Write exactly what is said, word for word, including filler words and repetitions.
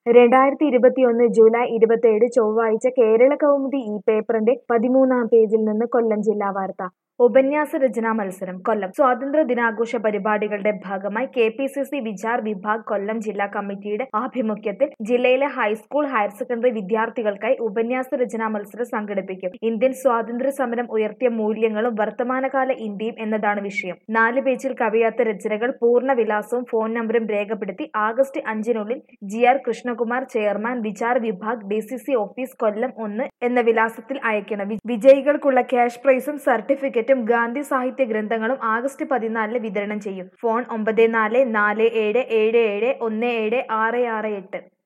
രണ്ടായിരത്തി ഇരുപത്തിയൊന്ന് ജൂലൈ ഇരുപത്തിയേഴ് ചൊവ്വാഴ്ച കേരള കൗമുദി ഈ പേപ്പറിന്റെ പതിമൂന്നാം പേജിൽ നിന്ന് കൊല്ലം ജില്ലാ വാർത്ത. ഉപന്യാസ രചനാ മത്സരം കൊല്ലം. സ്വാതന്ത്ര്യ ദിനാഘോഷ പരിപാടികളുടെ ഭാഗമായി K P C C Vichar Vibhag Kollam ജില്ലാ കമ്മിറ്റിയുടെ ആഭിമുഖ്യത്തിൽ ജില്ലയിലെ ഹൈസ്കൂൾ, ഹയർ സെക്കൻഡറി വിദ്യാർത്ഥികൾക്കായി ഉപന്യാസ രചനാ മത്സരം സംഘടിപ്പിക്കും. ഇന്ത്യൻ സ്വാതന്ത്ര്യ സമരം ഉയർത്തിയ മൂല്യങ്ങളും വർത്തമാനകാല ഇന്ത്യയും എന്നതാണ് വിഷയം. നാല് പേജിൽ കവിയാത്ത രചനകൾ പൂർണ്ണ വിലാസവും ഫോൺ നമ്പരും രേഖപ്പെടുത്തി ആഗസ്റ്റ് അഞ്ചിനുള്ളിൽ G R Krishnakumar, chairman, Vichar Vibhag, D C C office, Kollam ഒന്ന് എന്ന വിലാസത്തിൽ അയക്കണം. വിജയികൾക്കുള്ള ക്യാഷ് പ്രൈസും സർട്ടിഫിക്കറ്റും ഗാന്ധി സാഹിത്യ ഗ്രന്ഥങ്ങളും ആഗസ്റ്റ് പതിനാലിന് വിതരണം ചെയ്യും. ഫോൺ ഒമ്പത് നാല് നാല് ഏഴ് ഏഴ് ഏഴ് ഒന്ന് ഏഴ് ആറ് ആറ് എട്ട്.